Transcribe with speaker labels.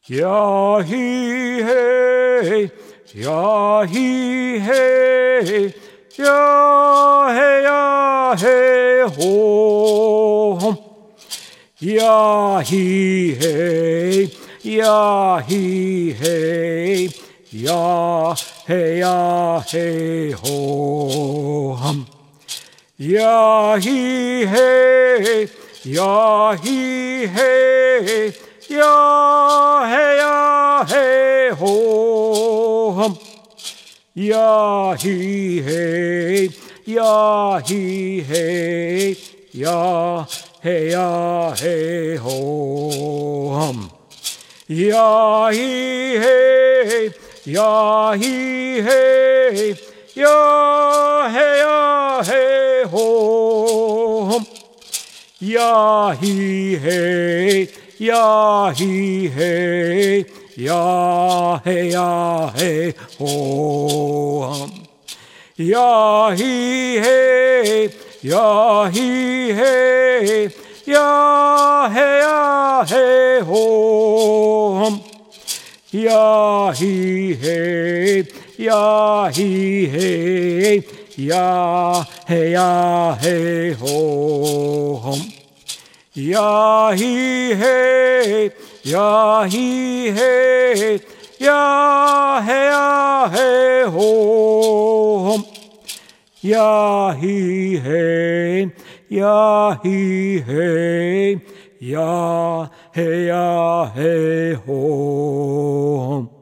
Speaker 1: Ya hi hey, ya hi hey, ya hey ho hum. Ya hi hey, ya hi hey, ya hey ho hum. Ya hi hey, ya hi hey, ya hey ho hum. Ya hi hey, ya hi hey, ya hey ho hum. Ya hi hey, ya hi hey, ya hey ho hum. Ya hi hey, ya hi hey, ya hey ho hum. Ya hi hey, ya hi hey, ya hey ho hum. Ya hi hey, ya hi hey, ya hey ho hum. Ya hi hey, ya hi hey, ya hey ho hum. Ya hi hey, ya hi hey, ya hey ho hum.